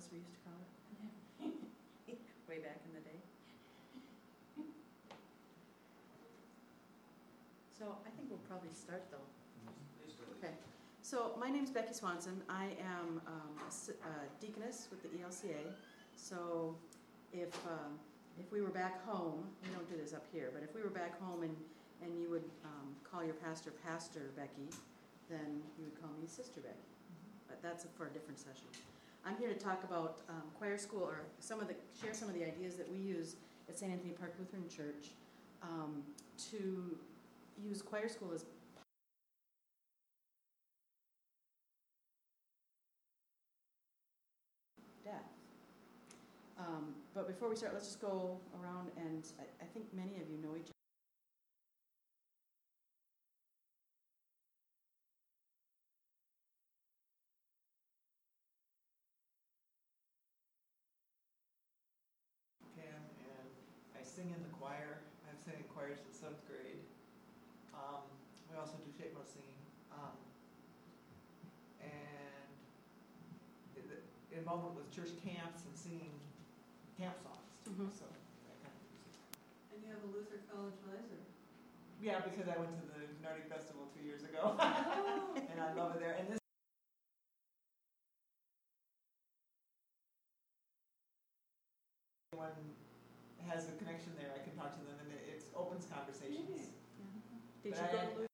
we used to call it, way back in the day. So I think we'll probably start though. Okay. So my name's Becky Swanson. I am a deaconess with the ELCA. So if we were back home, we don't do this up here, but if we were back home and you would call your pastor Pastor Becky, then you would call me Sister Becky. But that's for a different session. I'm here to talk about choir school, or share some of the ideas that we use at St. Anthony Park Lutheran Church to use choir school as death. But before we start, let's just go around, and I think many of you know each other. Pam, and I sing in the choir. I've sang in choirs in 7th grade. We also do shaperow singing. And involvement with church camps and singing camp songs too. Mhm. So that kind of music. And you have a Luther College visor. Yeah, because I went to the Nordic Festival 2 years ago. And I love it there. And this one has a connection there, I can talk to them, and it opens conversations. Did But you go to Luther?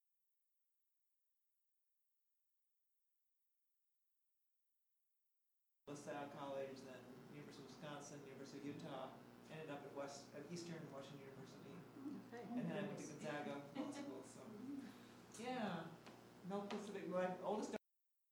LaSalle College, then University of Wisconsin, University of Utah, ended up at Eastern Washington University, Okay. and then I went to Gonzaga Law School. So yeah, no Pacific. My oldest daughter.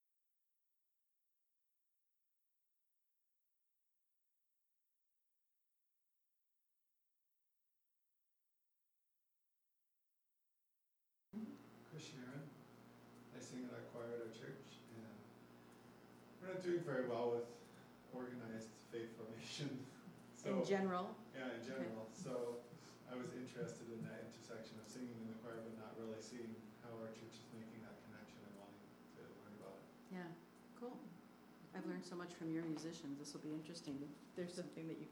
Christian Aaron. I sing in our choir at our church, and we're not doing very well with organized faith formation. In general? Yeah, in general. Okay. So I was interested in that intersection of singing in the choir, but not really seeing how our church is making that connection and wanting to learn about it. Yeah, cool. I've learned so much from your musicians. This will be interesting. If there's something that you...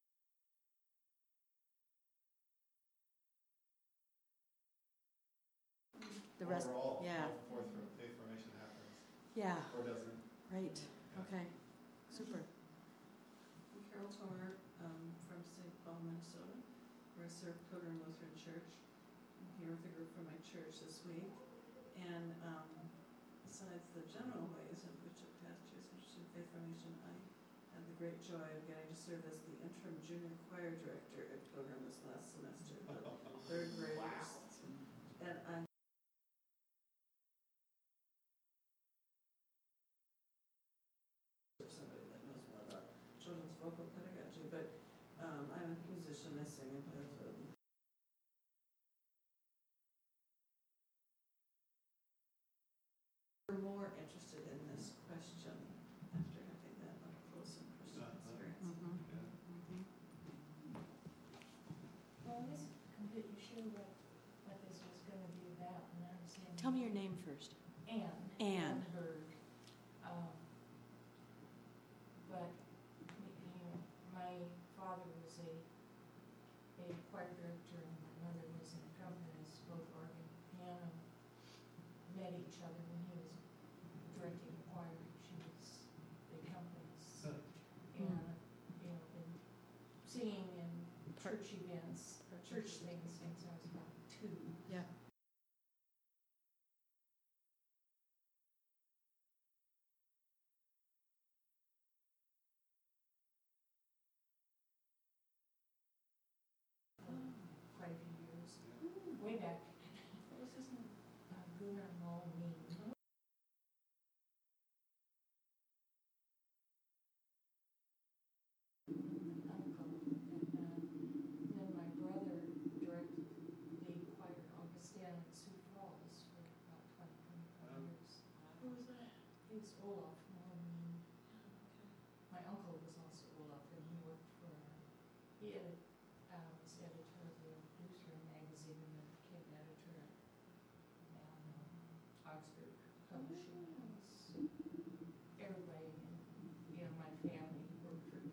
The rest, overall, yeah. how fourth faith formation happens. Yeah. Or doesn't. Right. Yeah. Okay. Super. I'm Carol Tomer from St. Paul, Minnesota, where I serve Pilgrim Lutheran Church. I'm here with a group from my church this week. And besides the general ways in which a pastor is interested in faith formation, I had the great joy of getting to serve as the interim junior choir director at Pilgrim this last semester for third graders. Wow. And I'm somebody that knows more about children's vocal pedagogy, but I'm a musician. I sing and play the fiddle. We're more interested in this question after having that up close and personal experience. Mm-hmm. Yeah. Mm-hmm. Well, I wasn't completely sure what this was going to be about, and I was saying. Tell me your name first. Ann Berg. But my father was a choir director, and my mother was an accompanist, both organ and piano. Met each other when he was directing the choir. She was the accompanist, and been singing in church events, church things since I was about 2. Yeah. Quite a few years. Way back. What was his name? Gunnar Malmin. Uncle. And then my brother directed the choir at Augustana in Sioux Falls for about 25 years. Who was that? He was Olaf Malmin. My uncle was also Olaf, and he worked for, he was editor of the Lutheran magazine, and then became editor at Augsburg Publishing House. Everybody in my family worked for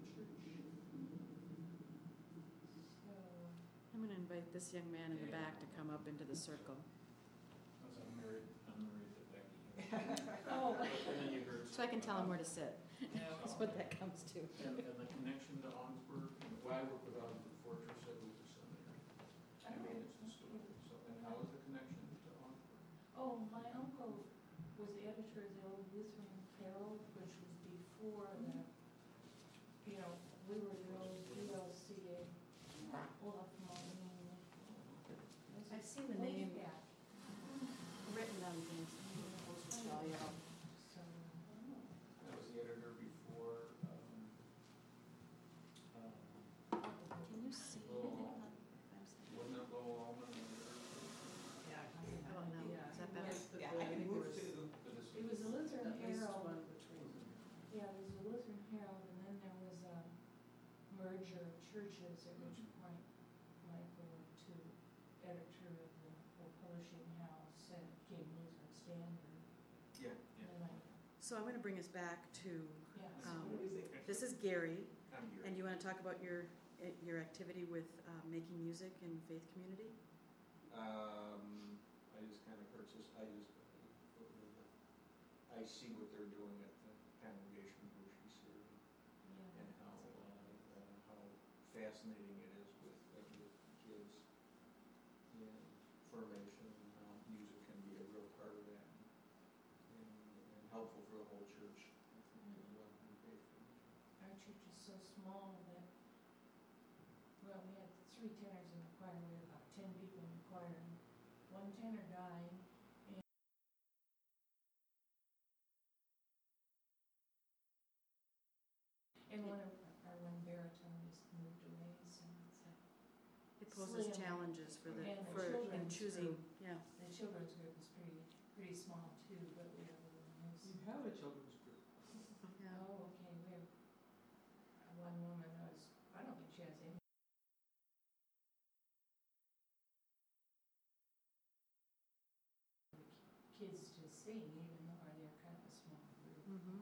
invite this young man in the back to come up into the circle. I'm married to Becky. Oh. And then you heard So I can tell him where to sit. Yeah. That's what that comes to. And the connection to Augsburg, well, I work with Augsburg Fortress at Luther Seminary. I manage the school, so, and how is the connection to Augsburg? Oh, my uncle was the editor of the old Lutheran Herald, which was before the, we were the old ELCA, Olaf Malin. I've seen the name written on things. Oh, yeah. So, I was the editor before, Can you see? Lowell, wasn't it Lowell Alman? Yeah. How about now? Is that better? Yeah, I can move to. it was the Lutheran At least Herald. one between. Yeah, there was a Lutheran Herald, and then there was a merger of churches, at which point Michael went to editor of the whole publishing house, and it became Lutheran Standard. Yeah, And then So I'm going to bring us back to, Music. this is Gary, I'm here. and you want to talk about your activity with making music in faith community? I just kind of purchased, I see what they're doing at the congregation grocery store Yeah. and how fascinating it is with kids and formation and how music can be a real part of that and helpful for the whole church, I think, as well. in faith community. Our church is so small that, well, we had 3 tenors in the choir, we had about 10 people in the choir, and one tenor died, and one baritone just moved away, so it's It poses Slim. challenges for And the in children's choosing, yeah. the children's group is pretty small too, but we have a little nice. You have a children's group. Yeah. Oh, okay, we have one woman I don't think she has any. Kids to sing, even though they're kind of a small group. Mhm.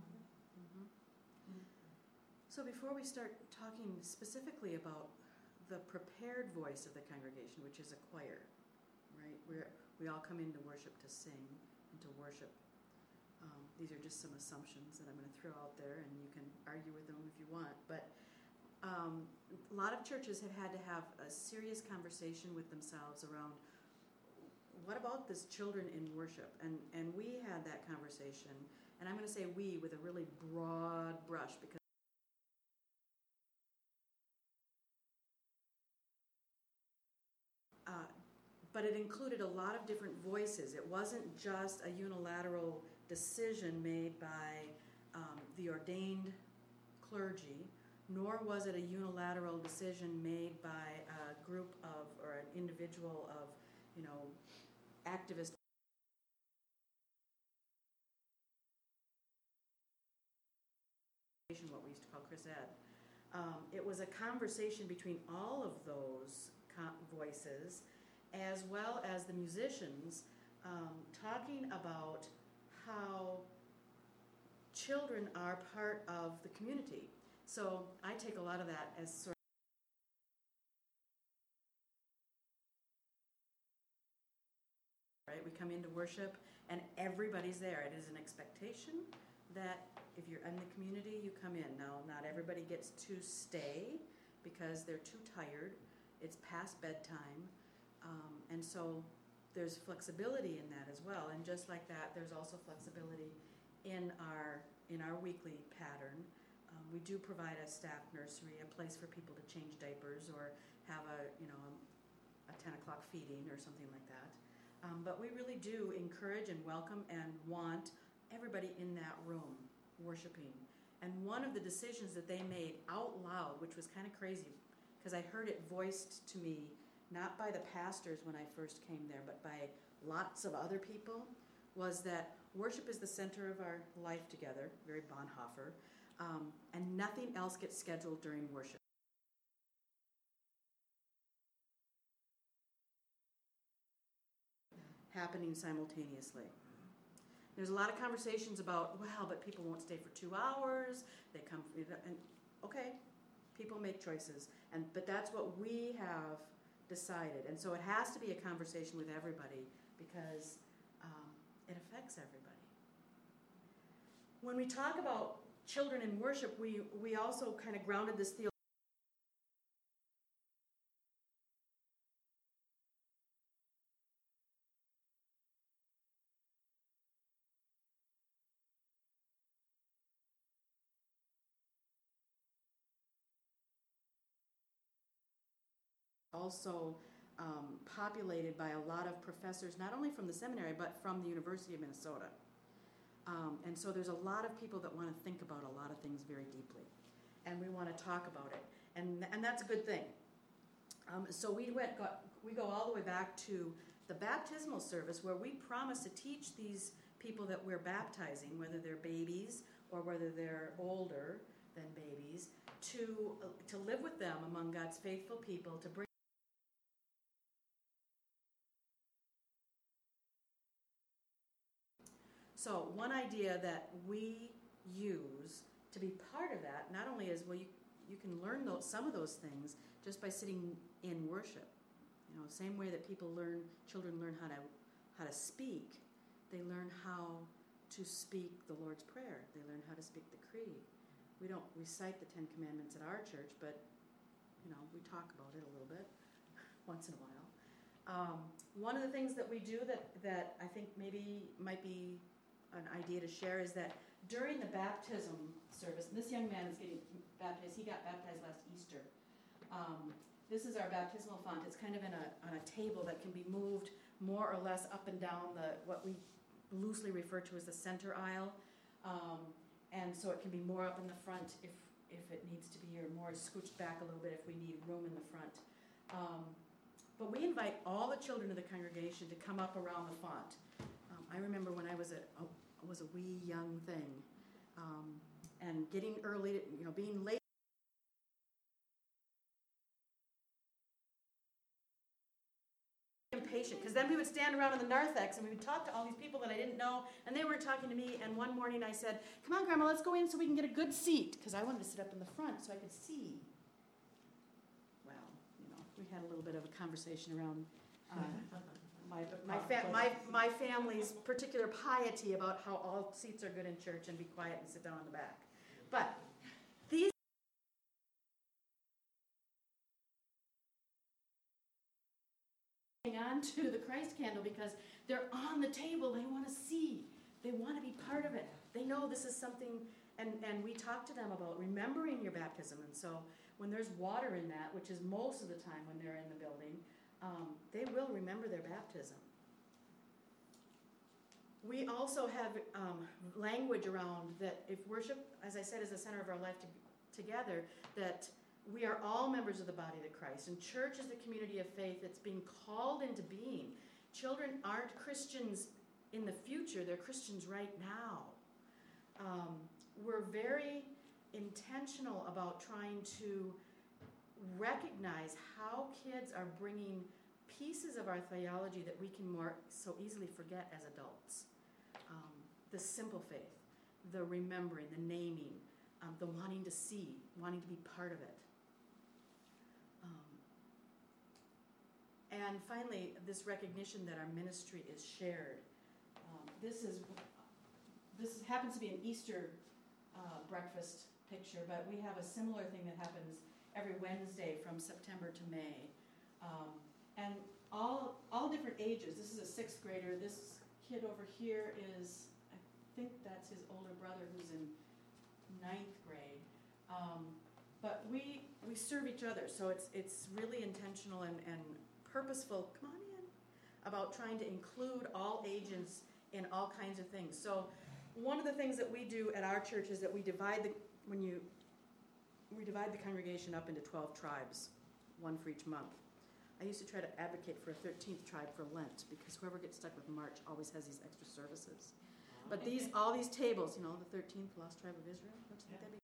So before we start talking specifically about the prepared voice of the congregation, which is a choir, right? We all come into worship to sing and to worship. These are just some assumptions that I'm going to throw out there, and you can argue with them if you want. But a lot of churches have had to have a serious conversation with themselves around what about this children in worship? And we had that conversation, and I'm going to say we with a really broad brush because but it included a lot of different voices. It wasn't just a unilateral decision made by the ordained clergy, nor was it a unilateral decision made by a group of or an individual of, activist what we used to call Chris Ed. It was a conversation between all of those voices, as well as the musicians, talking about how children are part of the community. So I take a lot of that as sort of, right? We come into worship and everybody's there. It is an expectation that if you're in the community, you come in. Now, not everybody gets to stay because they're too tired. It's past bedtime. And so there's flexibility in that as well. And just like that, there's also flexibility in our weekly pattern. We do provide a staff nursery, a place for people to change diapers or have a 10 o'clock feeding or something like that. But we really do encourage and welcome and want everybody in that room worshiping. And one of the decisions that they made out loud, which was kind of crazy, because I heard it voiced to me not by the pastors when I first came there, but by lots of other people, was that worship is the center of our life together, very Bonhoeffer, and nothing else gets scheduled during worship. Happening simultaneously. There's a lot of conversations about, well, but people won't stay for 2 hours, they come, and okay, people make choices, but that's what we have decided. And so it has to be a conversation with everybody because it affects everybody. When we talk about children in worship, we also kind of grounded this theology. Also populated by a lot of professors, not only from the seminary, but from the University of Minnesota. And so there's a lot of people that want to think about a lot of things very deeply. And we want to talk about it. And that's a good thing. So we go all the way back to the baptismal service where we promise to teach these people that we're baptizing, whether they're babies or whether they're older than babies, to live with them among God's faithful people, to bring. So one idea that we use to be part of that, not only is, well, you can learn some of those things just by sitting in worship. You know, same way that children learn how to speak, they learn how to speak the Lord's Prayer. They learn how to speak the Creed. We don't recite the Ten Commandments at our church, but, you know, we talk about it a little bit once in a while. One of the things that we do that I think maybe might be an idea to share is that during the baptism service, and this young man is getting baptized, he got baptized last Easter. This is our baptismal font. It's kind of on a table that can be moved more or less up and down what we loosely refer to as the center aisle. And so it can be more up in the front if it needs to be, or more scooched back a little bit if we need room in the front. But we invite all the children of the congregation to come up around the font. I remember when I was a wee young thing, and getting early, being late. Impatient, because then we would stand around in the narthex and we would talk to all these people that I didn't know, and they weren't talking to me. And one morning I said, "Come on, Grandma, let's go in so we can get a good seat," because I wanted to sit up in the front so I could see. Well, we had a little bit of a conversation around my family's particular piety about how all seats are good in church and be quiet and sit down in the back. But these on to the Christ candle because they're on the table. They want to see. They want to be part of it. They know this is something, and we talk to them about remembering your baptism. And so when there's water in that, which is most of the time when they're in the building, they will remember their baptism. We also have language around that if worship, as I said, is the center of our life together, that we are all members of the body of Christ, and church is the community of faith that's being called into being. Children aren't Christians in the future, they're Christians right now. We're very intentional about trying to recognize how kids are bringing pieces of our theology that we can more so easily forget as adults. The simple faith, the remembering, the naming, the wanting to see, wanting to be part of it. And finally, this recognition that our ministry is shared. This happens to be an Easter breakfast picture, but we have a similar thing that happens every Wednesday from September to May. And all different ages. This is a 6th grader. This kid over here is, I think that's his older brother who's in 9th grade. But we serve each other, so it's really intentional and purposeful, come on in, about trying to include all ages in all kinds of things. So one of the things that we do at our church is that we divide the congregation up into 12 tribes, one for each month. I used to try to advocate for a 13th tribe for Lent because whoever gets stuck with March always has these extra services. But all these tables, the 13th lost tribe of Israel, don't you think that'd be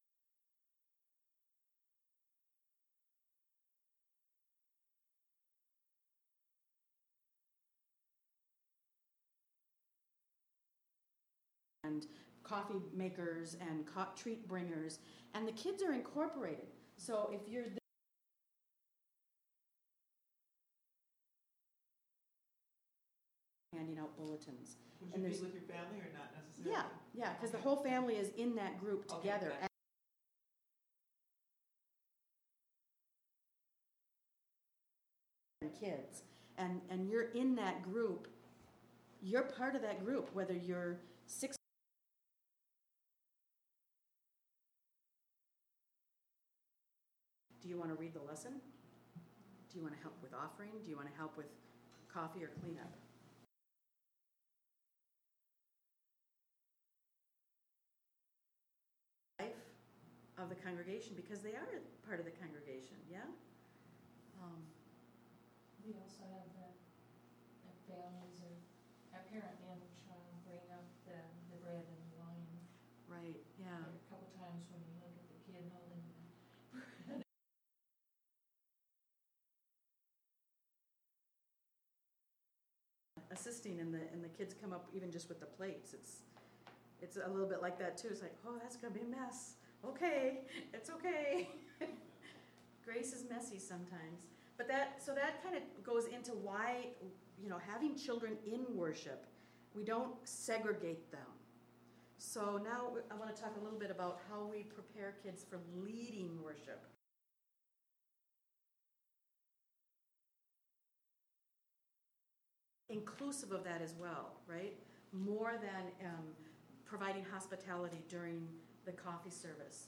and coffee makers and treat bringers, and the kids are incorporated. So if you're handing out bulletins. Would And you be there's- with your family or not necessarily? Yeah, because the Okay. whole family is in that group Okay, together. gotcha. And kids, and you're in that group, you're part of that group, whether you're 6. Do you want to read the lesson? Do you want to help with offering? Do you want to help with coffee or cleanup? Life of the congregation, because they are part of the congregation, yeah? We also have the families or a parent and child bring up the bread and the wine. Right, yeah. There are a couple times when you look at the kid holding the Assisting and the kids come up even just with the plates. It's a little bit like that too. It's like, oh, that's gonna be a mess. Okay, it's okay. Grace is messy sometimes. But that kind of goes into why, having children in worship, we don't segregate them. So now I want to talk a little bit about how we prepare kids for leading worship. Inclusive of that as well, right? More than providing hospitality during the coffee service.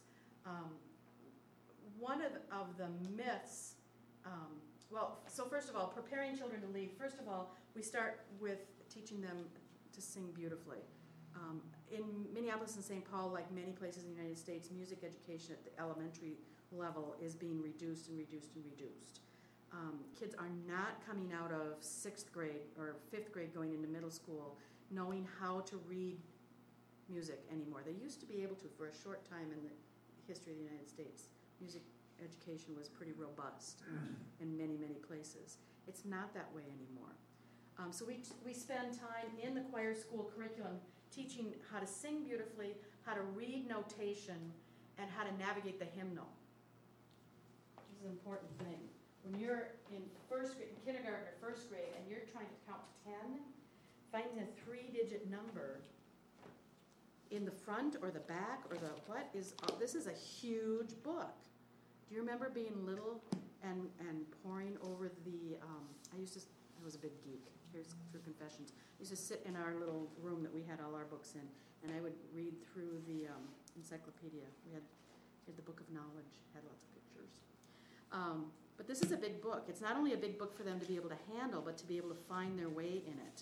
One of the myths, so first of all, preparing children to lead, first of all, we start with teaching them to sing beautifully. In Minneapolis and St. Paul, like many places in the United States, music education at the elementary level is being reduced and reduced and reduced. Kids are not coming out of 6th grade or 5th grade going into middle school knowing how to read music anymore. They used to be able to for a short time in the history of the United States. Music education was pretty robust in many, many places. It's not that way anymore. So we spend time in the choir school curriculum teaching how to sing beautifully, how to read notation, and how to navigate the hymnal. This is an important thing. When you're in kindergarten or first grade, and you're trying to count to 10, finding a 3-digit number in the front or the back or the what is, this is a huge book. Do you remember being little and poring over the, I was a big geek, here's true confessions. I used to sit in our little room that we had all our books in, and I would read through the encyclopedia. We had the Book of Knowledge, had lots of pictures. But this is a big book. It's not only a big book for them to be able to handle, but to be able to find their way in it.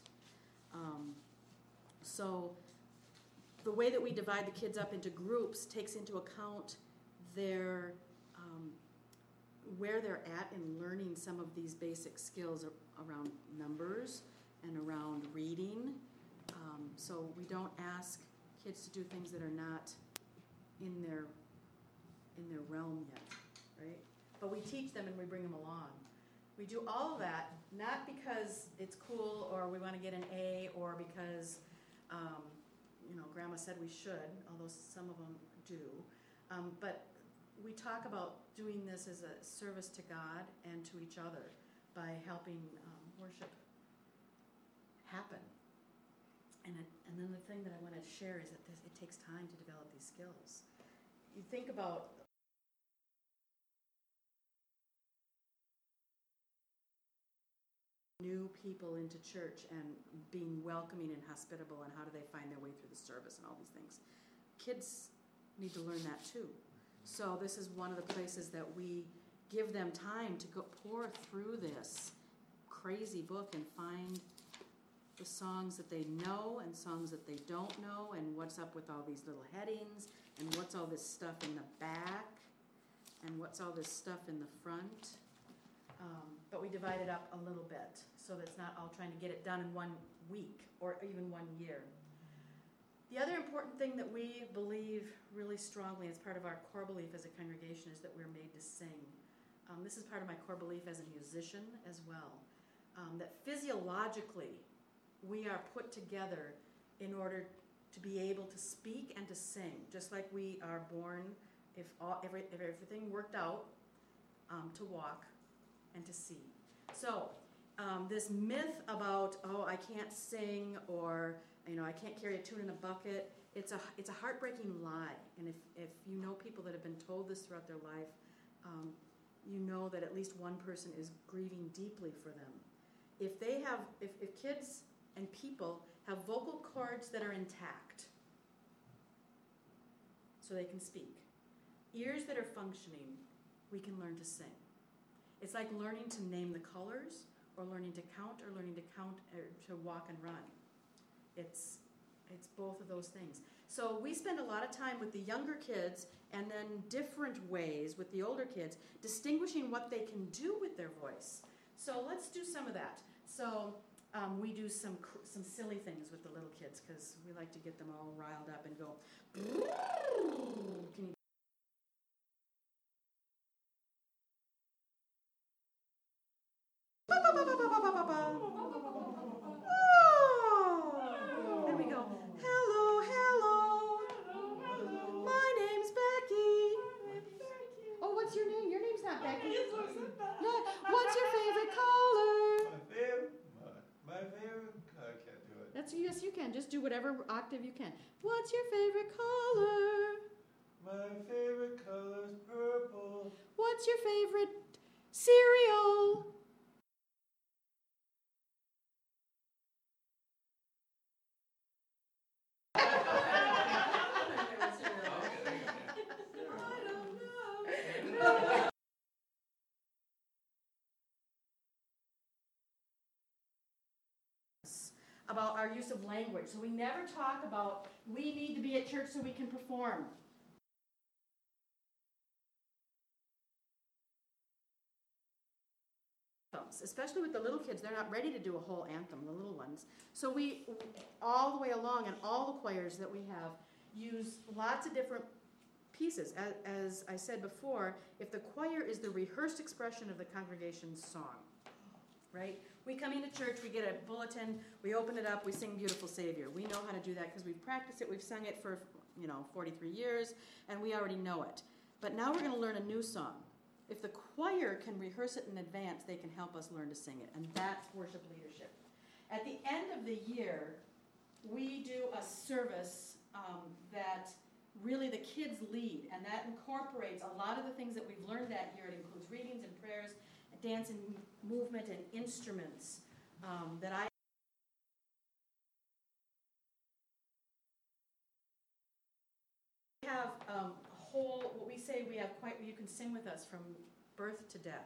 So the way that we divide the kids up into groups takes into account their where they're at in learning some of these basic skills around numbers and around reading. So we don't ask kids to do things that are not in their realm yet, right? But we teach them and we bring them along. We do all of that not because it's cool or we want to get an A or because Grandma said we should, although some of them do. But we talk about doing this as a service to God and to each other by helping worship happen. And then the thing that I want to share is that it takes time to develop these skills. You think about new people into church and being welcoming and hospitable, and how do they find their way through the service and all these things. Kids need to learn that too. So this is one of the places that we give them time to go pour through this crazy book and find the songs that they know and songs that they don't know, and what's up with all these little headings, and what's all this stuff in the back, and what's all this stuff in the front. But we divide it up a little bit so that it's not all trying to get it done in 1 week or even 1 year. The other important thing that we believe really strongly as part of our core belief as a congregation is that we're made to sing. This is part of my core belief as a musician as well. That physiologically we are put together in order to be able to speak and to sing, just like we are born, if everything worked out, to walk and to see. So this myth about, oh, I can't sing, or I can't carry a tune in a bucket. It's a heartbreaking lie. And if you know people that have been told this throughout their life, you know that at least one person is grieving deeply for them. If kids and people have vocal cords that are intact, so they can speak, ears that are functioning, we can learn to sing. It's like learning to name the colors, or learning to count, or to walk and run. It's both of those things. So we spend a lot of time with the younger kids, and then different ways with the older kids, distinguishing what they can do with their voice. So let's do some of that. So we do some silly things with the little kids, because we like to get them all riled up and go. Can you? Oh, there we go. Hello, hello. My name's Becky. Oh, what's your name? Your name's not Becky. No. What's your favorite color? My favorite, I can't do it. Yes, you can. Just do whatever octave you can. What's your favorite color? My favorite color's purple. What's your favorite cereal? About our use of language. So we never talk about, we need to be at church so we can perform. Especially with the little kids, they're not ready to do a whole anthem, the little ones. So we, all the way along, and all the choirs that we have, use lots of different pieces. As I said before, if the choir is the rehearsed expression of the congregation's song, right? We come into church, we get a bulletin, we open it up, we sing Beautiful Savior. We know how to do that because we've practiced it, we've sung it for 43 years, and we already know it. But now we're going to learn a new song. If the choir can rehearse it in advance, they can help us learn to sing it, and that's worship leadership. At the end of the year, we do a service that really the kids lead, and that incorporates a lot of the things that we've learned that year. It includes readings and prayers, dance and movement and instruments that I have a whole, what we say, we have quite, you can sing with us from birth to death.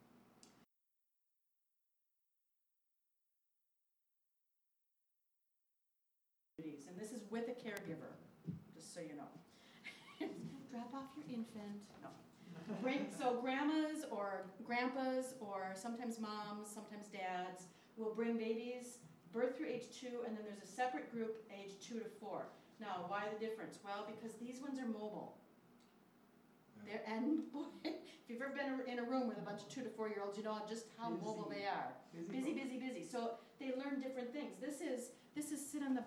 And this is with a caregiver, just so you know. Drop off your infant. No. So grandmas or grandpas or sometimes moms, sometimes dads will bring babies birth through age 2, and then there's a separate group age 2 to 4. Now, why the difference? Well, because these ones are mobile. Yeah. And boy, if you've ever been in a room with a bunch of 2 to 4-year-olds, you know just how mobile they are. Busy. So they learn different things. This is sit on the.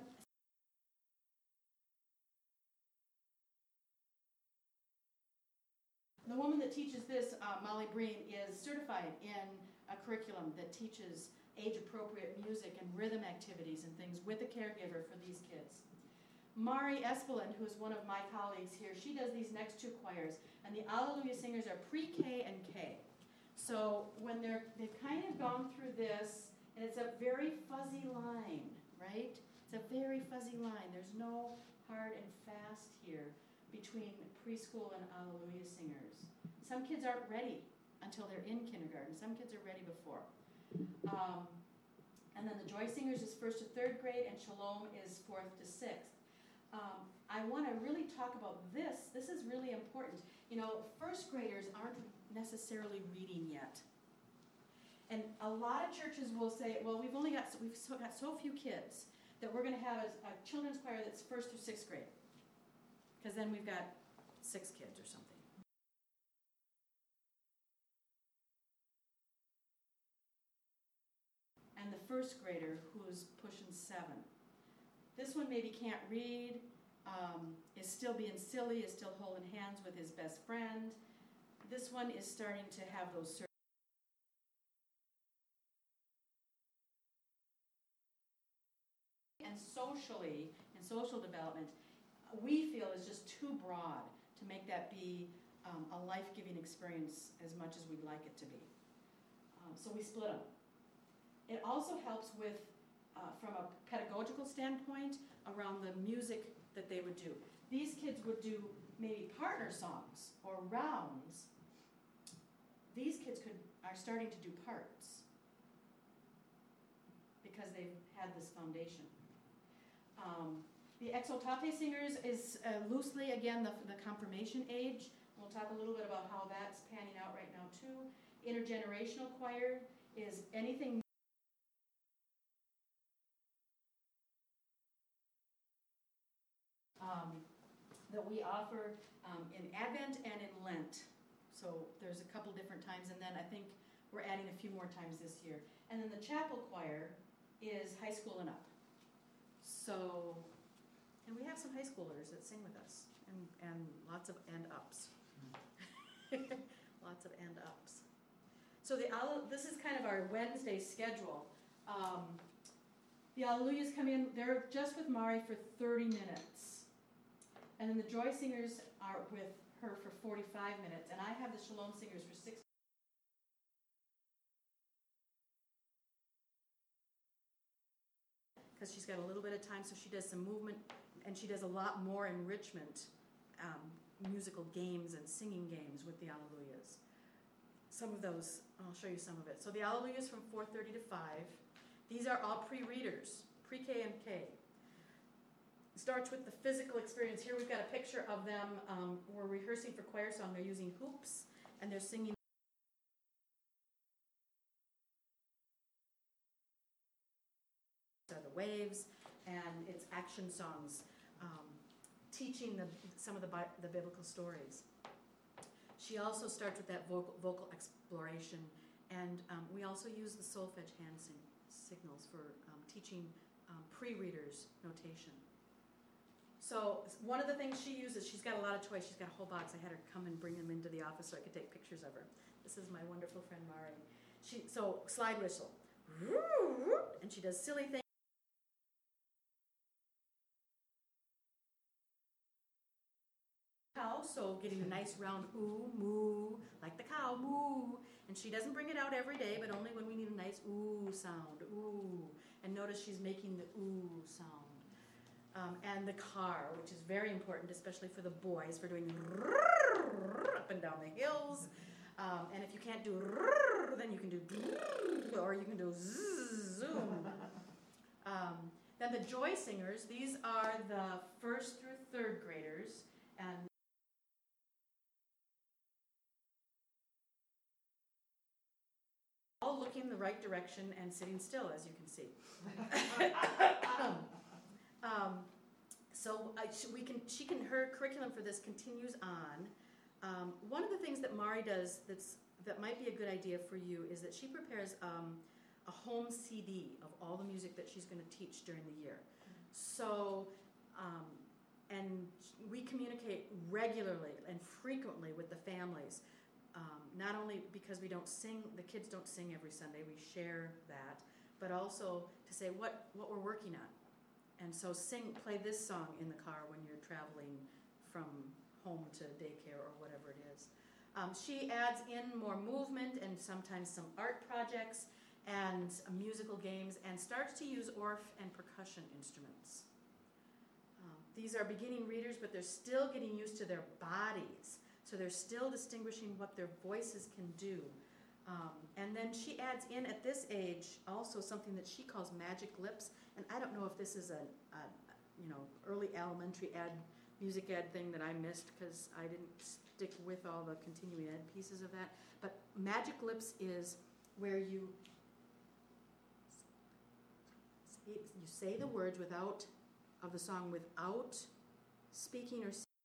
The woman that teaches this, Molly Breen, is certified in a curriculum that teaches age-appropriate music and rhythm activities and things with a caregiver for these kids. Mari Espelin, who is one of my colleagues here, she does these next 2 choirs, and the Alleluia singers are pre-K and K. So when they've kind of gone through this, and it's a very fuzzy line, right? It's a very fuzzy line. There's no hard and fast here between preschool and Alleluia singers. Some kids aren't ready until they're in kindergarten. Some kids are ready before. And then the Joy Singers is 1st to 3rd grade, and Shalom is 4th to 6th. I want to really talk about this. This is really important. First graders aren't necessarily reading yet. And a lot of churches will say, well, we've got so few kids that we're going to have a children's choir that's 1st through 6th grade. Because then we've got 6 kids or something. And the 1st grader who's pushing 7. This one maybe can't read, is still being silly, is still holding hands with his best friend. This one is starting to have those and socially, and social development, we feel is just too broad to make that be a life-giving experience as much as we'd like it to be. So we split them. It also helps with, from a pedagogical standpoint, around the music that they would do. These kids would do maybe partner songs or rounds. These kids are starting to do parts because they've had this foundation. The Exultate Singers is loosely, again, the confirmation age. We'll talk a little bit about how that's panning out right now too. Intergenerational choir is anything that we offer in Advent and in Lent. So there's a couple different times, and then I think we're adding a few more times this year. And then the chapel choir is high school and up. So, and we have some high schoolers that sing with us, and lots of and-ups. Lots of and-ups. So this is kind of our Wednesday schedule. The Alleluias come in, they're just with Mari for 30 minutes. And then the Joy Singers are with her for 45 minutes. And I have the Shalom Singers for 60. Because she's got a little bit of time, so she does some movement, and she does a lot more enrichment, musical games and singing games with the Alleluias. Some of those, I'll show you some of it. So the Alleluias from 4:30 to 5. These are all pre-readers, pre-K and K. It starts with the physical experience. Here we've got a picture of them. We're rehearsing for choir song. They're using hoops, and they're singing the waves, and it's action songs, teaching some of the biblical stories. She also starts with that vocal exploration, and we also use the solfege hand signals for teaching pre-readers notation. So one of the things she uses, she's got a lot of toys. She's got a whole box. I had her come and bring them into the office so I could take pictures of her. This is my wonderful friend Mari. So slide whistle, and she does silly things. Cow, so getting a nice round ooh, moo, like the cow, moo. And she doesn't bring it out every day, but only when we need a nice ooh sound, ooh. And notice she's making the ooh sound. And the car, which is very important, especially for the boys, for doing up and down the hills. And if you can't do then you can do or you can do zoom. Then the Joy Singers, these are the 1st through 3rd graders. And all looking the right direction and sitting still, as you can see. Her curriculum for this continues on. One of the things that Mari does that might be a good idea for you is that she prepares a home CD of all the music that she's going to teach during the year. So, and we communicate regularly and frequently with the families. Not only because we don't sing, the kids don't sing every Sunday, we share that, but also to say what we're working on. And so play this song in the car when you're traveling from home to daycare or whatever it is. She adds in more movement and sometimes some art projects and musical games, and starts to use orff and percussion instruments. These are beginning readers, but they're still getting used to their bodies. So they're still distinguishing what their voices can do. And then she adds in at this age also something that she calls magic lips. And I don't know if this is a early elementary music ed thing that I missed because I didn't stick with all the continuing ed pieces of that. But magic lips is where you say the words of the song without speaking or singing.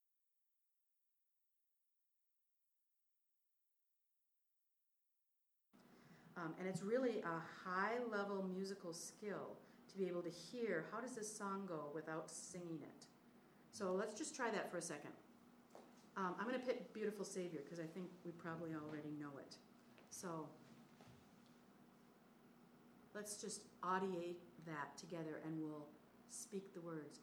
And it's really a high-level musical skill to be able to hear how does this song go without singing it. So let's just try that for a second. I'm going to pick Beautiful Savior because I think we probably already know it. So let's just audiate that together, and we'll speak the words.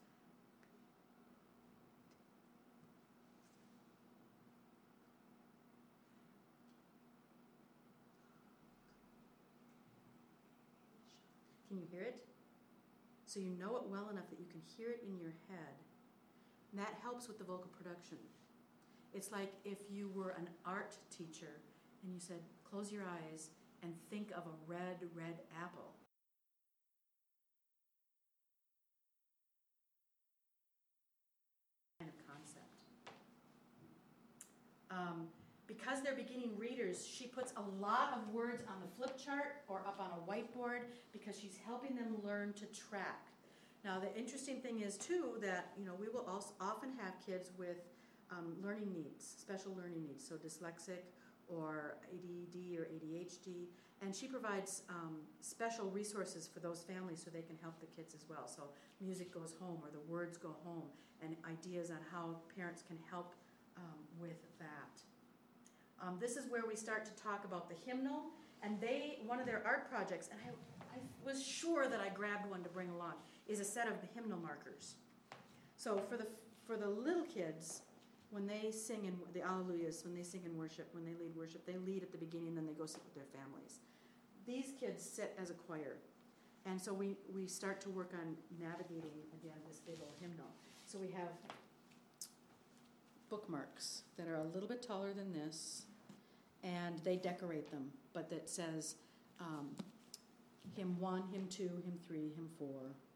Can you hear it? So you know it well enough that you can hear it in your head. And that helps with the vocal production. It's like if you were an art teacher and you said, close your eyes and think of a red, red apple. Kind of concept. Because they're beginning readers, she puts a lot of words on the flip chart or up on a whiteboard because she's helping them learn to track. Now, the interesting thing is, too, that we will also often have kids with learning needs, special learning needs, so dyslexic or ADD or ADHD, and she provides special resources for those families so they can help the kids as well. So music goes home or the words go home, and ideas on how parents can help with that. This is where we start to talk about the hymnal, and one of their art projects, and I was sure that I grabbed one to bring along, is a set of the hymnal markers. So for the little kids, when they sing in the Alleluias, when they sing in worship, when they lead at the beginning, and then they go sit with their families. These kids sit as a choir, and so we start to work on navigating, again, this big old hymnal. So we have bookmarks that are a little bit taller than this, and they decorate them, but that says hymn 1, hymn 2, hymn 3, hymn 4.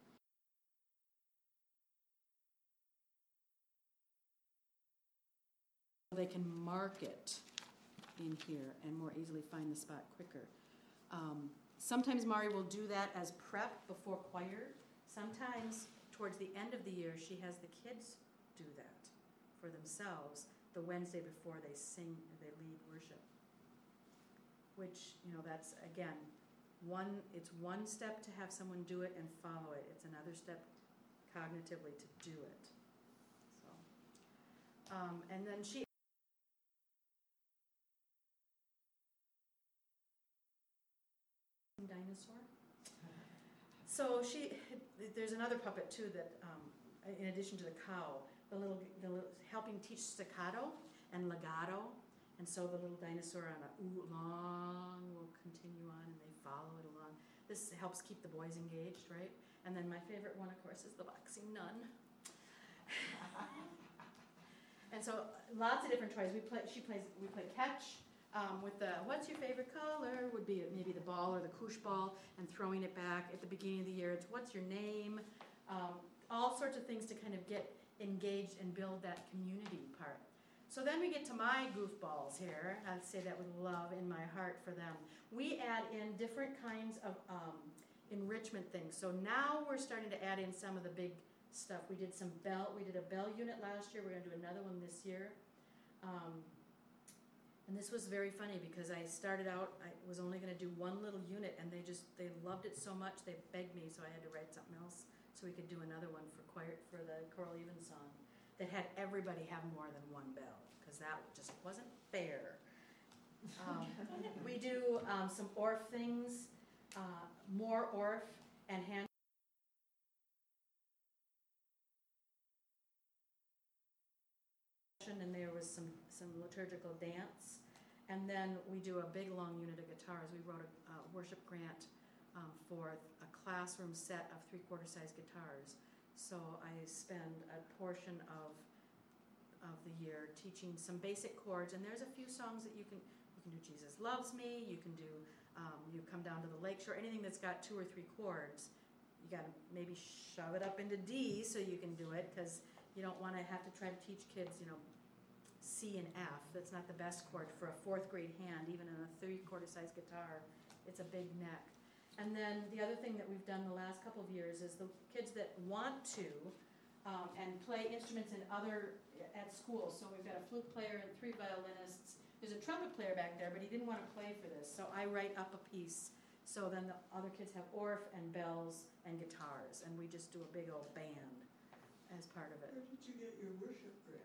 They can mark it in here and more easily find the spot quicker. Sometimes Mari will do that as prep before choir. Sometimes towards the end of the year, she has the kids do that for themselves the Wednesday before they lead worship. Which, that's, again, it's one step to have someone do it and follow it. It's another step cognitively to do it. So, and then she dinosaur. So there's another puppet too that, in addition to the cow, the little helping teach staccato and legato, and so the little dinosaur on a oolong will continue on, and they follow it along. This helps keep the boys engaged, right? And then my favorite one, of course, is the boxing nun. And so lots of different toys. We play catch. With the what's your favorite color would be maybe the ball or the koosh ball, and throwing it back at the beginning of the year. It's what's your name, all sorts of things to kind of get engaged and build that community part. So then we get to my goofballs here. I say that with love in my heart for them. We add in different kinds of enrichment things. So now we're starting to add in some of the big stuff. We did a bell unit last year. We're going to do another one this year. And this was very funny because I started out, I was only going to do one little unit, and they loved it so much, they begged me, so I had to write something else so we could do another one for the Choral Evensong that had everybody have more than one bell, because that just wasn't fair. We do some Orff things, more Orff and hand. And there was some liturgical dance, and then we do a big long unit of guitars. We wrote a worship grant for a classroom set of 3/4 size guitars. So I spend a portion of the year teaching some basic chords, and there's a few songs that you can do. Jesus Loves Me. You can do You Come Down to the Lakeshore. Anything that's got 2 or 3 chords, you got to maybe shove it up into D so you can do it, because you don't want to have to try to teach kids, C and F. That's not the best chord for a 4th grade hand, even in a 3/4 size guitar. It's a big neck. And then the other thing that we've done the last couple of years is the kids that want to and play instruments at school. So we've got a flute player and 3 violinists. There's a trumpet player back there, but he didn't want to play for this. So I write up a piece. So then the other kids have Orff and bells and guitars, and we just do a big old band as part of it. Where did you get your worship grant?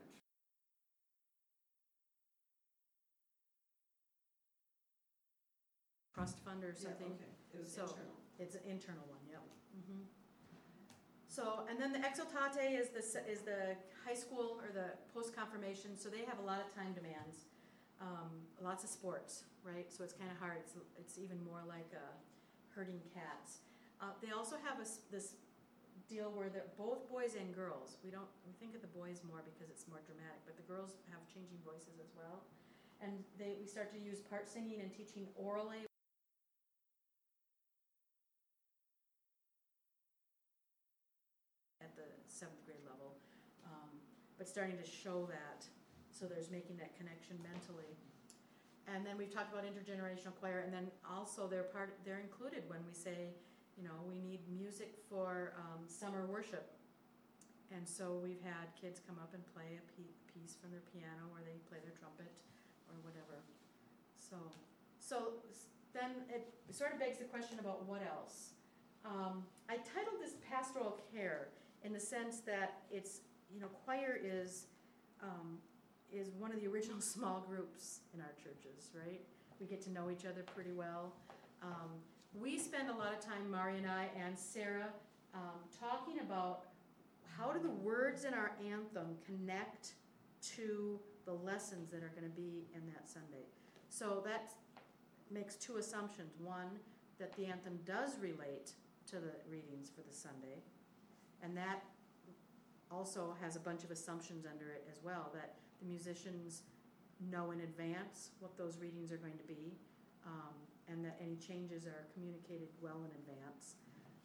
Trust fund or something. Yeah, okay. It was So- internal. It's an internal one, yep. So, and then the exultate is the high school or the post-confirmation, so they have a lot of time demands, lots of sports, right? So it's kind of hard. It's even more like herding cats. They also have this deal where they're both boys and girls. We think of the boys more because it's more dramatic, but the girls have changing voices as well. And we start to use part singing and teaching orally. At the 7th grade level, but starting to show that, so there's making that connection mentally. And then we've talked about intergenerational choir, and then also they're included when we say, we need music for summer worship. And so we've had kids come up and play a piece from their piano, or they play their trumpet, or whatever. So then it sort of begs the question about what else. I titled this Pastoral Care, in the sense that it's, choir is one of the original small groups in our churches, right? We get to know each other pretty well. We spend a lot of time, Mari and I and Sarah, talking about how do the words in our anthem connect to the lessons that are going to be in that Sunday. So that makes two assumptions. One, that the anthem does relate to the readings for the Sunday, and that also has a bunch of assumptions under it as well, that the musicians know in advance what those readings are going to be, and that any changes are communicated well in advance.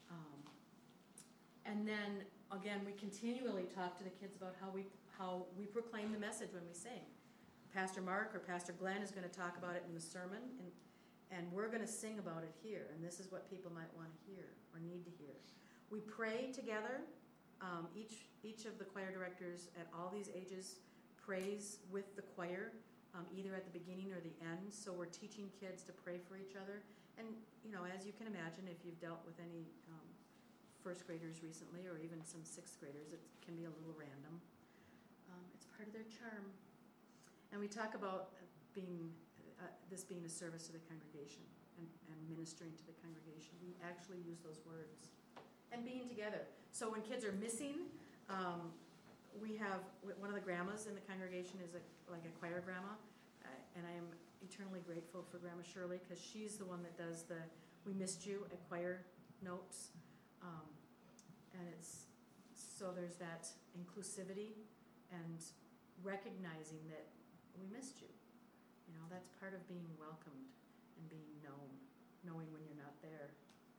And then, again, we continually talk to the kids about how we proclaim the message when we sing. Pastor Mark or Pastor Glenn is going to talk about it in the sermon, and we're going to sing about it here, and this is what people might want to hear or need to hear. We pray together. Each of the choir directors at all these ages prays with the choir, either at the beginning or the end. So we're teaching kids to pray for each other. And, as you can imagine, if you've dealt with any first graders recently, or even some sixth graders, it can be a little random. It's part of their charm. And we talk about this being a service to the congregation and ministering to the congregation. We actually use those words. And being together. So when kids are missing, we have one of the grandmas in the congregation is like a choir grandma, and I am eternally grateful for Grandma Shirley, because she's the one that does the "We Missed You" at choir notes, and so there's that inclusivity and recognizing that we missed you. That's part of being welcomed and being known, knowing when you're not there.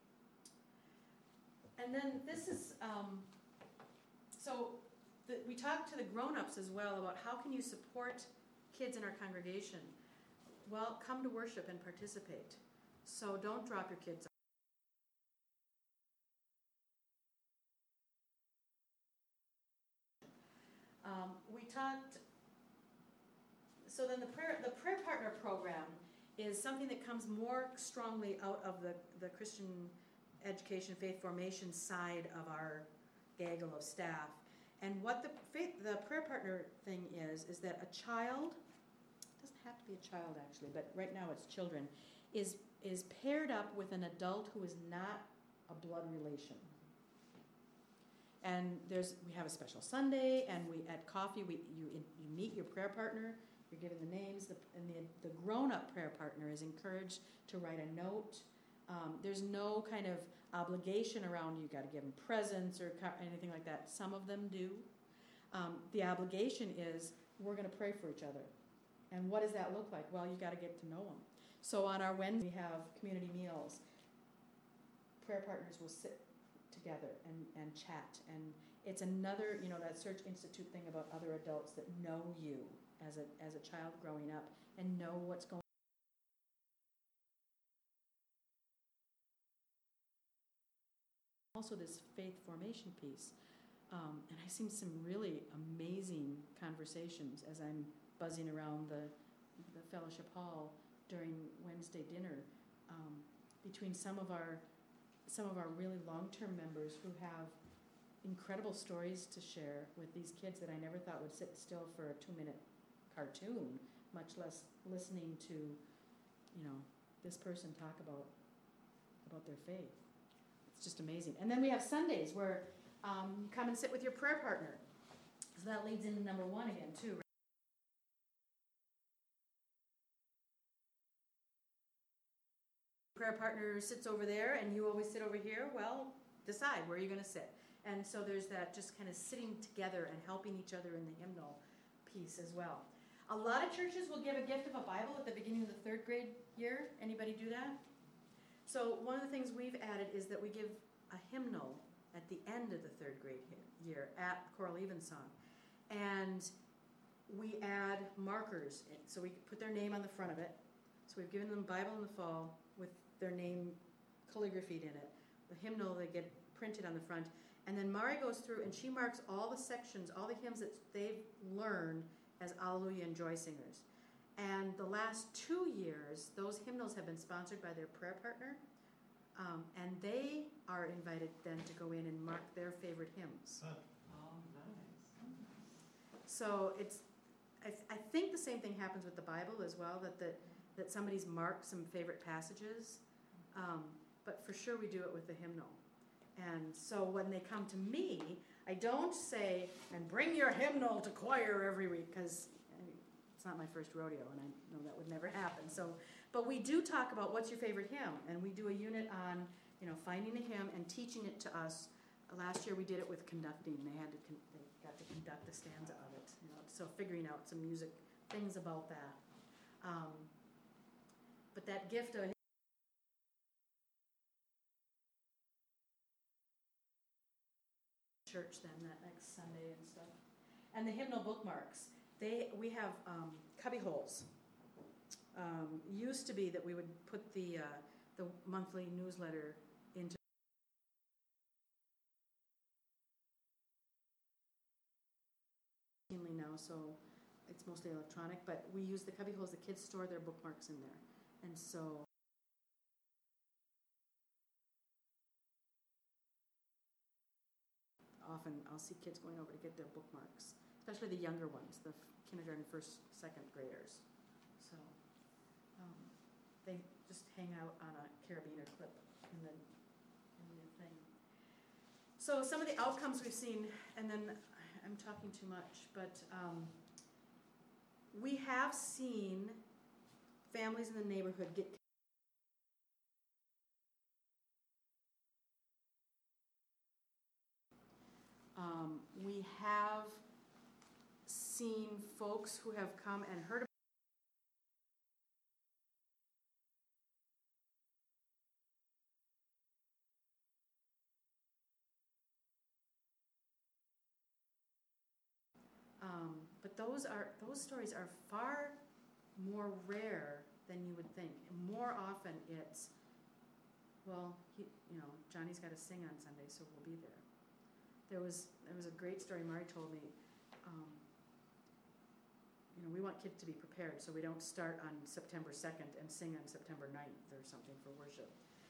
And then this is, we talk to the grown-ups as well about how can you support kids in our congregation. Well, come to worship and participate. So don't drop your kids off. We talked, so then the prayer partner program is something that comes more strongly out of the Christian education, faith formation side of our gaggle of staff. And what the prayer partner thing is that a child, doesn't have to be a child actually, but right now it's children, is paired up with an adult who is not a blood relation. And we have a special Sunday, and at coffee you meet your prayer partner. You're given the names, and the grown-up prayer partner is encouraged to write a note. There's no kind of obligation around you got to give them presents or anything like that. Some of them do. The obligation is we're going to pray for each other. And what does that look like? Well, you got to get to know them. So on our Wednesday, we have community meals. Prayer partners will sit together and chat. And it's another, that Search Institute thing about other adults that know you as a child growing up and know what's going on. Also this faith formation piece. And I've seen some really amazing conversations as I'm buzzing around the fellowship hall during Wednesday dinner between some of our really long-term members who have incredible stories to share with these kids that I never thought would sit still for a 2-minute cartoon, much less listening to, this person talk about their faith. It's just amazing. And then we have Sundays where come and sit with your prayer partner. So that leads into number 1 again, too. Prayer partner sits over there and you always sit over here. Well, decide where you're going to sit. And so there's that just kind of sitting together and helping each other in the hymnal piece as well. A lot of churches will give a gift of a Bible at the beginning of the 3rd grade year. Anybody do that? So one of the things we've added is that we give a hymnal at the end of the 3rd grade year at Choral Evensong. And we add markers, so we put their name on the front of it. So we've given them a Bible in the fall with their name calligraphied in it. The hymnal, they get printed on the front. And then Mari goes through and she marks all the sections, all the hymns that they've learned as Alleluia and Joy Singers. And the last 2 years, those hymnals have been sponsored by their prayer partner. And they are invited then to go in and mark their favorite hymns. Oh, nice. So I think the same thing happens with the Bible as well, that somebody's marked some favorite passages. But for sure we do it with the hymnal. And so when they come to me, I don't say, and bring your hymnal to choir every week, because it's not my first rodeo, and I know that would never happen. But we do talk about what's your favorite hymn, and we do a unit on, finding a hymn and teaching it to us. Last year we did it with conducting. They got to conduct a stanza of it. So figuring out some music things about that. But that gift of church then that next Sunday and stuff. And the hymnal bookmarks. We have cubby holes. Used to be that we would put the monthly newsletter into now, so it's mostly electronic, but we use the cubby holes. The kids store their bookmarks in there. And so often I'll see kids going over to get their bookmarks, especially the younger ones, the kindergarten, 1st, 2nd graders. So they just hang out on a carabiner clip in the thing. So some of the outcomes we've seen, and then I'm talking too much, but we have seen families in the neighborhood get we have seen folks who have come and heard but those stories are far more rare than you would think. More often it's, well, Johnny's got to sing on Sunday, so we'll be there. There was a great story Mari told me. We want kids to be prepared, so we don't start on September 2nd and sing on September 9th or something for worship.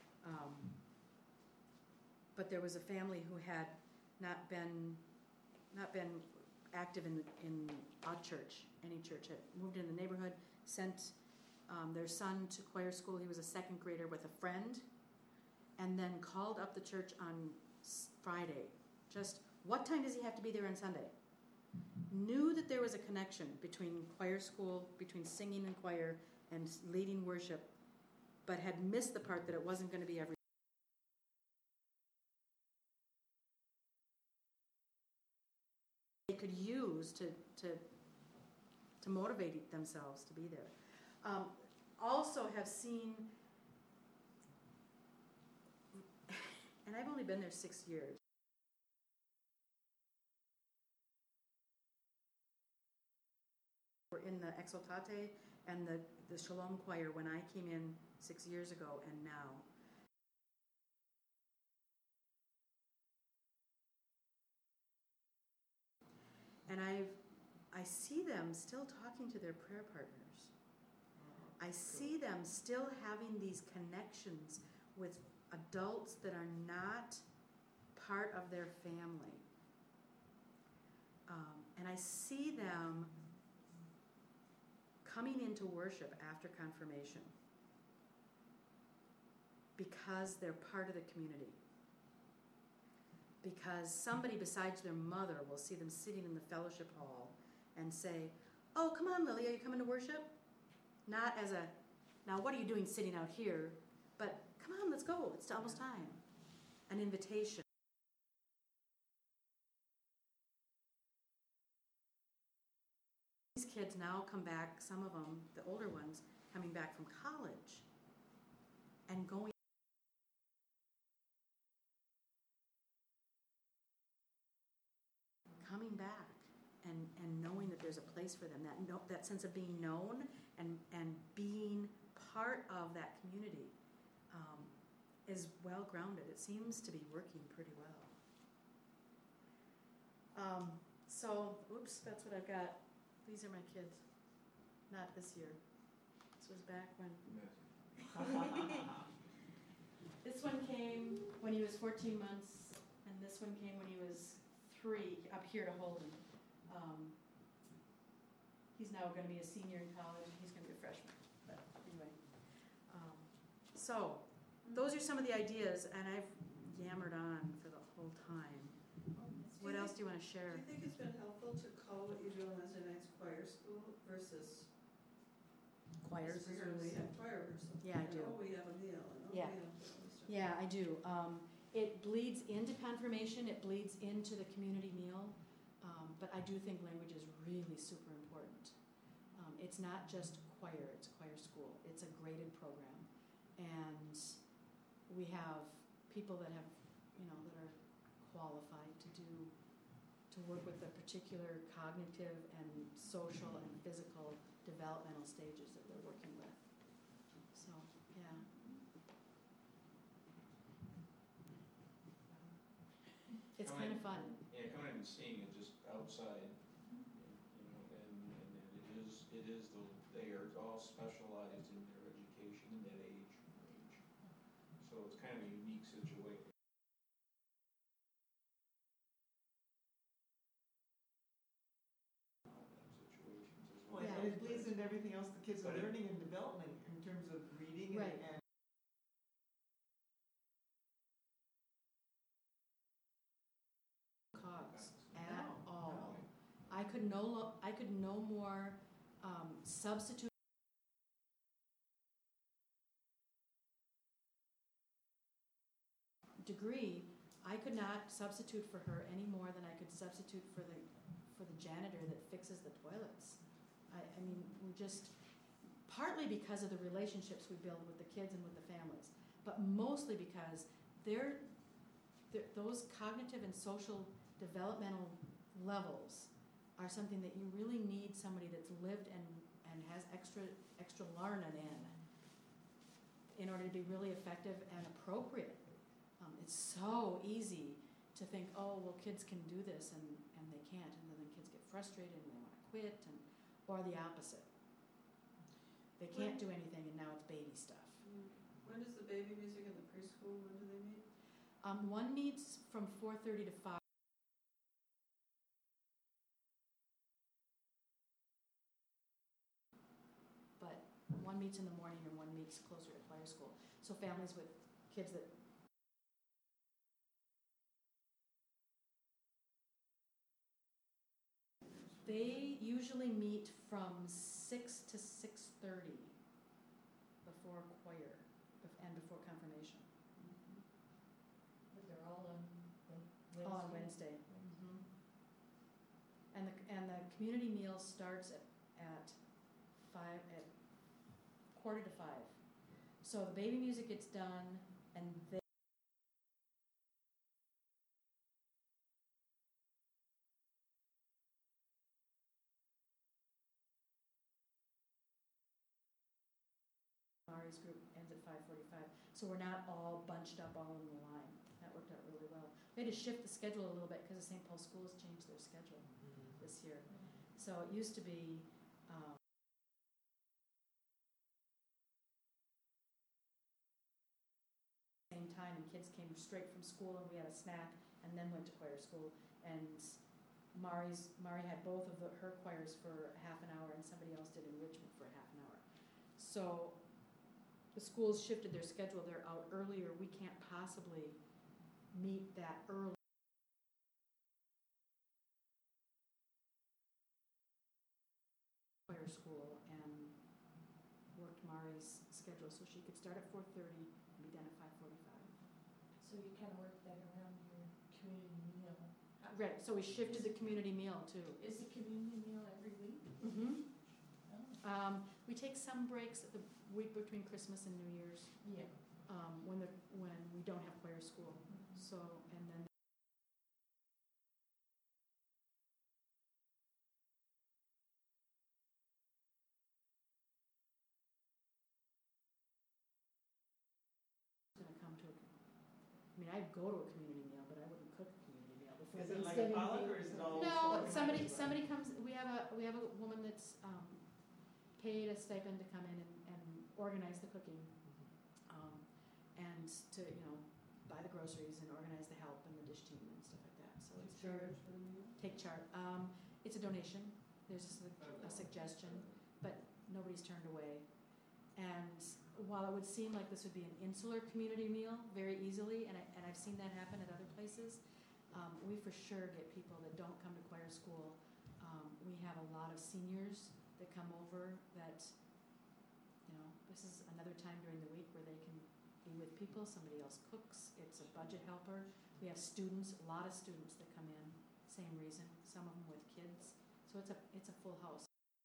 But there was a family who had not been active in a church, any church, had moved in the neighborhood, sent their son to choir school. He was a 2nd grader with a friend, and then called up the church on Friday. Just, what time does he have to be there on Sunday? Knew that there was a connection between choir school, between singing and choir, and leading worship, but had missed the part that it wasn't going to be every they could use to motivate themselves to be there. Also have seen, and I've only been there 6 years, in the Exultate and the Shalom Choir when I came in 6 years ago and now. And I see them still talking to their prayer partners. I see them still having these connections with adults that are not part of their family. And I see them coming into worship after confirmation because they're part of the community. because somebody besides their mother will see them sitting in the fellowship hall and say, "Oh, come on, Lily, are you coming to worship?" Not as a, "Now what are you doing sitting out here?" But, "Come on, let's go, it's almost time." An invitation. These kids now come back, some of them, the older ones, coming back from college and going coming back and knowing that there's a place for them, that sense of being known and being part of that community is well grounded. It seems to be working pretty well. So, oops, that's what I've got. These are my kids. Not this year. This was back when. This one came when he was 14 months, and this one came when he was 3, up here to Holden. He's now going to be a senior in college, and he's going to be a freshman. But anyway, so those are some of the ideas, and I've yammered on for the whole time. What else do you want to share? Do you think it's been helpful to call what you do on Wednesday nights choir school versus Choirs? where we have choir rehearsal? Yeah, I do. Oh, we have a meal, and oh, Yeah. we have all this stuff. Yeah, I do. It bleeds into confirmation, it bleeds into the community meal, but I do think language is really super important. It's not just choir, it's choir school. It's a graded program. And we have people that have, that are qualified to work with the particular cognitive and social and physical developmental stages that they're working with. So, yeah. It's kind of fun. Yeah, coming in and seeing it just outside, and it is they are all specialized in their education in that age range. So it's kind of a unique situation. Well, Yeah. and it bleeds into everything else the kids are But it- learning and developing in terms of reading Right. and Cogs at No, all. no. I could no more substitute degree. I could not substitute for her any more than I could substitute for the janitor that fixes the toilets. I mean, we just partly because of the relationships we build with the kids and with the families, but mostly because those cognitive and social developmental levels are something that you really need somebody that's lived and has extra learning in order to be really effective and appropriate. It's so easy to think, oh, well, kids can do this and they can't, and then the kids get frustrated and they want to quit, or the opposite. They can't do anything and now it's baby stuff. When does the baby music and the preschool, when do they meet? One meets from 4:30 to 5. But one meets in the morning and one meets closer to choir school. So families with kids that they usually meet from 6 to 6:30 before choir and before confirmation. But they're all on Wednesday. All on Wednesday. And the community meal starts at 4:45. So the baby music gets done, and Mari's group ends at 5:45. So we're not all bunched up all in the line. That worked out really well. We had to shift the schedule a little bit because the St. Paul schools changed their schedule this year. So it used to be same time, and kids came straight from school, and we had a snack, and then went to choir school. And Mari had both of her choirs for half an hour, and somebody else did enrichment for half an hour. So the schools shifted their schedule. They're out earlier. We can't possibly meet that early. Mari's schedule, so she could start at 4:30 and be done at 5:45. So you kind of work that around your community meal. Right, so we shifted the community meal too. Is the community meal every week? Mm-hmm. Oh. We take some breaks at the week between Christmas and New Year's, Yeah. when we don't have choir school. So, and then gonna come to I'd go to a community meal, but I wouldn't cook a community meal before Is it like a Thanksgiving. potluck or is it all? No, organized? somebody comes, we have a woman that's, paid a stipend to come in and organize the cooking. And to, buy the groceries and organize the help and the dish team and stuff like that, so it's Charge for the meal? take charge. It's a donation, there's a suggestion, but nobody's turned away. And while it would seem like this would be an insular community meal very easily, and I've seen that happen at other places, we for sure get people that don't come to choir school. We have a lot of seniors that come over that, this is another time during the week where they can be with people, somebody else cooks, it's a budget helper. We have students, a lot of students that come in, same reason, some of them with kids, so it's a full house.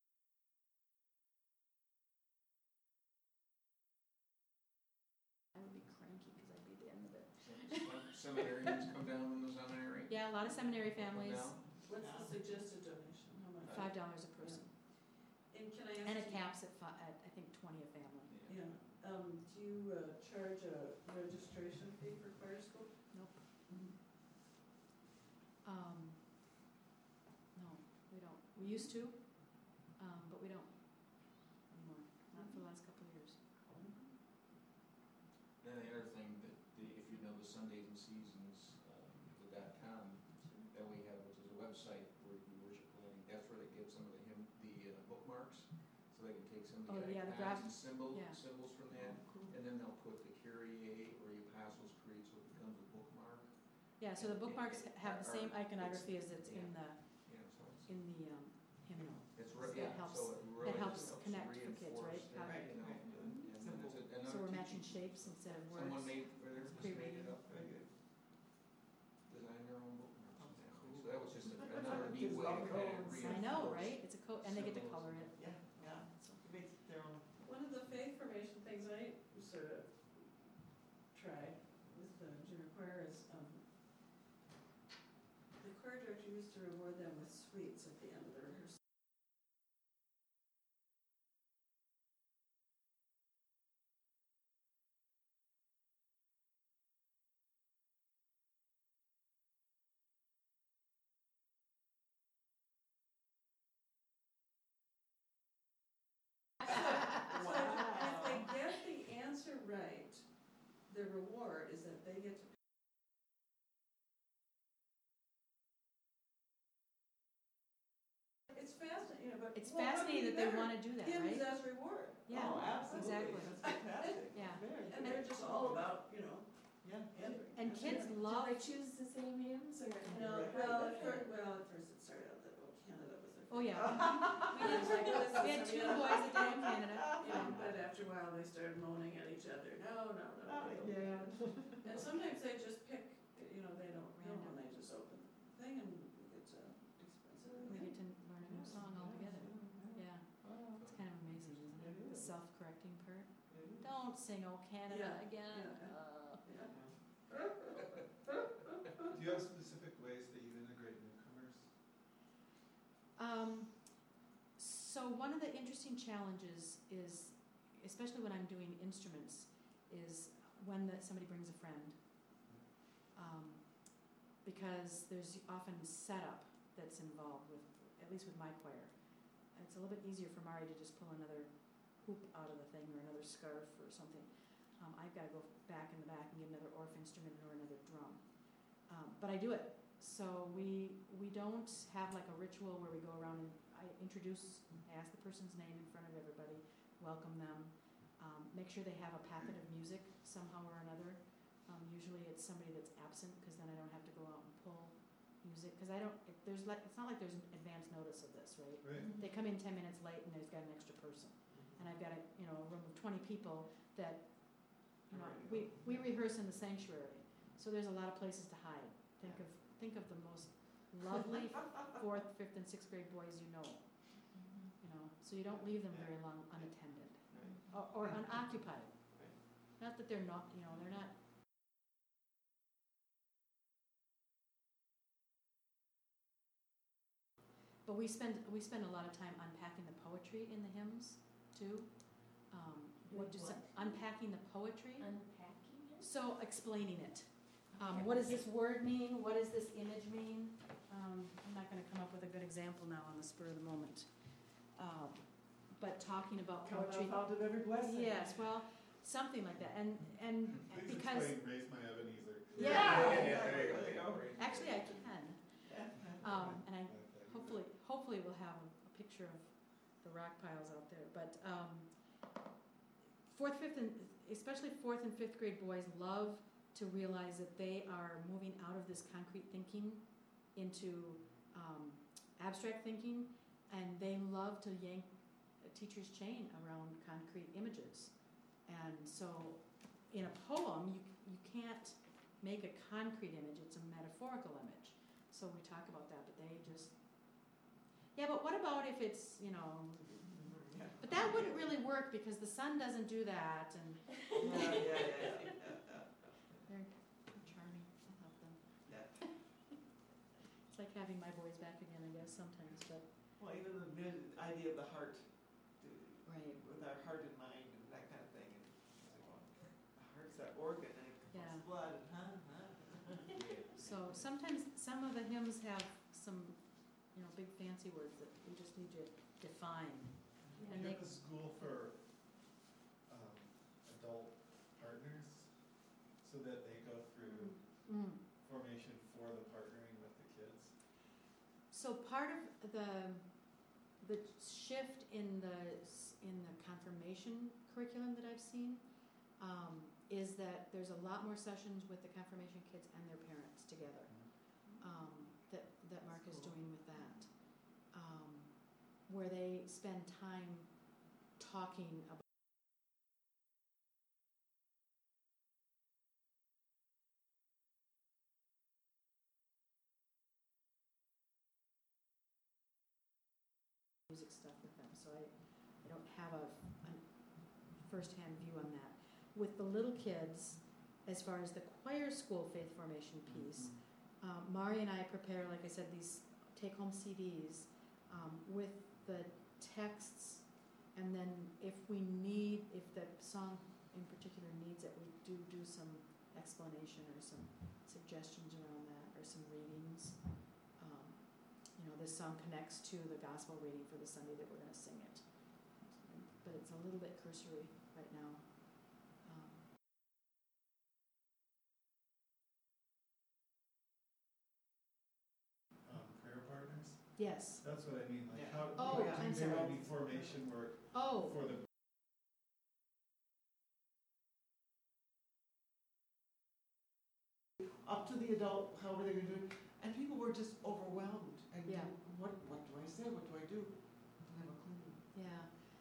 I would be cranky because I'd be at the end of it. Seminarians come down from the seminary? Yeah, a lot of seminary Come families, down? What's the suggested donation? How much? $5 a person, And can I ask? and it you- caps at I think 20 a family. Yeah, do you charge a registration fee for choir school? Nope. No, we don't. We used to, but we don't anymore. Not for the last couple of years. Then the other thing that, if you know the Sundays and Seasons, the .com that we have, which is a website where you worship planning, that's where they get some of the bookmarks, so they can take some of Oh, the yeah, the icons and yeah. symbols from that, and then they'll put the Kyrie or the Apostles' Creed, so it becomes a bookmark. Yeah, so the bookmarks have the same Are- iconography as it's in the You know, so it's, in the hymnal. it's so yeah, it helps- so it really helps just connect for kids, reinforce right? that, Right, you know, right. and then it's another So we're matching teaching. shapes instead of words. Someone made, or they just made Pre-reading. it up, Very good. design their own bookmarks. Oh, and that. cool. So that was just another neat Kids way to love kind of codes. reinforce. I know, right? It's a code, and they get to symbols. color it. Yeah, yeah, So, it makes it their own. One of the faith formation things I sort of tried with the junior choir is, the choir director used to reward them with sweets at the end of the rehearsal. So if they get the answer right, the reward is that they get to it's fascinating, but. It's well, what fascinating would that they be want to do that, better? Hymns right? as reward. Yeah, Oh, absolutely, exactly. that's fantastic. Yeah. Very And good. they're just all about, Yeah. And kids Do love, they choose the same hymns or? No, well, at first it started out that, Canada was their. oh yeah, We didn't like this. we had 2 boys that did in Canada. But after a while, they started moaning at each other, no. Yeah. And sometimes they just pick, they don't know, and they just open the thing and it's expensive. We get to learn a new song altogether. Yeah, it's kind of amazing, isn't it? The self-correcting part. Don't sing "Oh Canada" Yeah, again. yeah. Do you have specific ways that you integrate newcomers? So one of the interesting challenges is, especially when I'm doing instruments, is when somebody brings a friend. Because there's often setup that's involved with, at least with my choir. It's a little bit easier for Mari to just pull another hoop out of the thing or another scarf or something. I've got to go back in the back and get another Orff instrument or another drum. But I do it. So we don't have like a ritual where we go around and I ask the person's name in front of everybody, welcome them, make sure they have a packet of music somehow or another. Usually it's somebody that's absent because then I don't have to go out and pull music because it's not like there's an advance notice of this, right? Right. They come in 10 minutes late and they've got an extra person. and I've got a room of 20 people that, Ready to go. we rehearse in the sanctuary, so there's a lot of places to hide. Think of the most lovely 4th, 5th, and 6th grade boys you know, so you don't leave them very long unattended Right. or unoccupied. Right. Not that they're not, they're not. But we spend a lot of time unpacking the poetry in the hymns too. Doing Just what? unpacking the poetry. Unpacking it? So explaining it. What does this word mean? What does this image mean? I'm not going to come up with a good example now on the spur of the moment. But talking about Come poetry. thou fount of every blessing. Yes, well, something like that. And Please because explain Raise My Ebenezer. Yeah. There you go. actually I can. Yeah. And I hopefully we'll have a picture of the rock piles out there. But 4th, 5th, and especially 4th and 5th grade boys love to realize that they are moving out of this concrete thinking into abstract thinking, and they love to yank a teacher's chain around concrete images. And so in a poem, you can't make a concrete image, it's a metaphorical image. So we talk about that, but they just, yeah, but what about if it's, but that wouldn't really work because the sun doesn't do that, and Yeah. they're charming, I love them. Yeah. It's like having my boys back again, I guess, sometimes, but. Well, even the idea of the heart, Right. with our heart in mind and that kind of thing. And it's like, well, the heart's that organ and it Yeah. pumps blood and So sometimes some of the hymns have some, big fancy words that we just need to define. And Do you they- have a school for adult partners so that they go through formation for the partnering with the kids? So part of the shift in the confirmation curriculum that I've seen is that there's a lot more sessions with the confirmation kids and their parents together that Mark is doing with that, where they spend time talking about music stuff with them, so I don't have a first-hand view on that. With the little kids, as far as the choir school faith formation piece, Mari and I prepare, like I said, these take-home CDs with the texts, and then if the song in particular needs it, we do some explanation or some suggestions around that, or some readings. This song connects to the gospel reading for the Sunday that we're going to sing it. But it's a little bit cursory right now. Prayer partners? Yes. That's what I mean, like Yeah. how, Oh, do I'm they sorry. any formation work Oh, for the up to the adult, however they're going to do it. And people were just overwhelmed. And Yeah. what do I say? What do I do? I don't have a clue. yeah.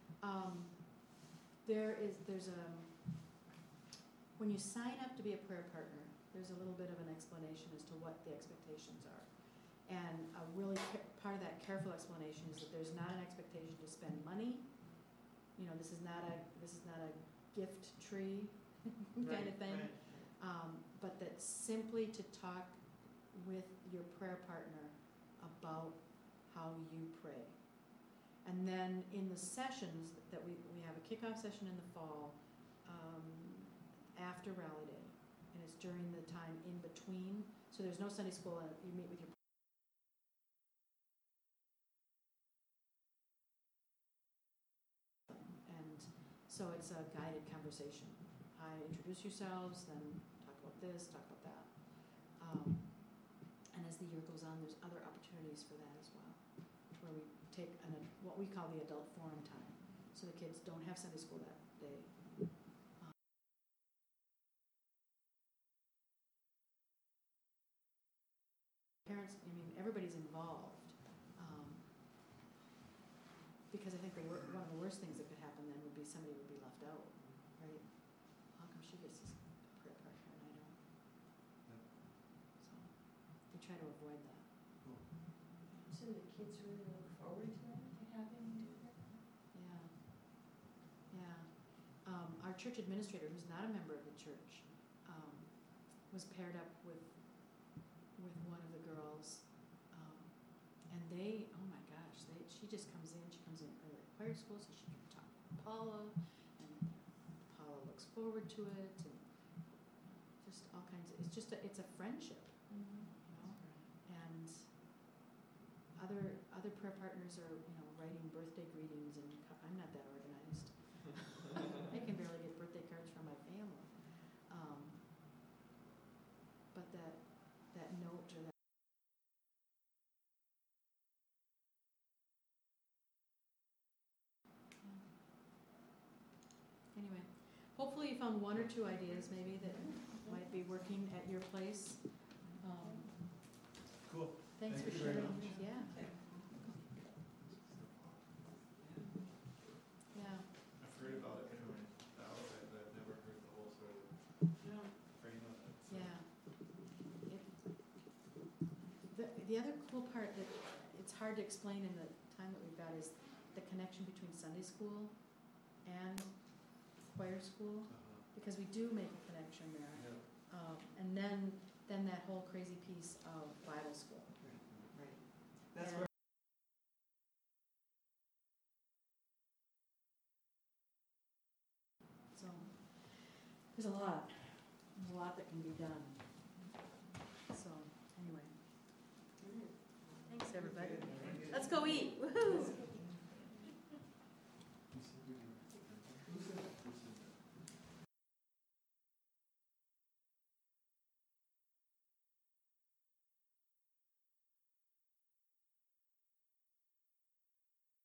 There's a, when you sign up to be a prayer partner, there's a little bit of an explanation as to what the expectations are. And a really part of that careful explanation is that there's not an expectation to spend money. This is not a gift tree kind of thing. Right. But that simply to talk with your prayer partner about how you pray. And then in the sessions that we have a kickoff session in the fall after Rally Day, and it's during the time in between. So there's no Sunday school, you meet with your and so it's a guided conversation. Hi, introduce yourselves, then talk about this, talk about that. And as the year goes on, there's other opportunities for that as well, where we take what we call the adult forum time. So the kids don't have Sunday school that day. Parents, everybody's involved. Because I think one of the worst things that could happen then would somebody would be left out, right? How come she gets this prayer partner and I don't? So we try to avoid that. So the kids really look forward to that, to having you do that? Yeah. Yeah. Our church administrator, who's not a member of the church, was paired up with one of the girls, and they, oh my gosh, she just comes in early at choir school so she can talk to Paula, and Paula looks forward to it, and just all kinds of, it's a friendship, Mm-hmm. you know, and other prayer partners are, you know, writing birthday greetings, and I'm not that organized. I can barely get birthday cards from my family. But that note or that anyway, hopefully you found one or two ideas maybe that might be working at your place. Cool. Thanks Thank for you very sharing. much. Yeah. Yeah. I've heard about it from the outside, but I've never heard the whole sort of frame of it. So. Yeah. The other cool part that it's hard to explain in the time that we've got is the connection between Sunday school and choir school, because we do make a connection there. Yeah. And then that whole crazy piece of Bible school. Right. That's Yeah. where So there's a lot that can be done. So anyway, thanks everybody. Let's go eat. Woohoo!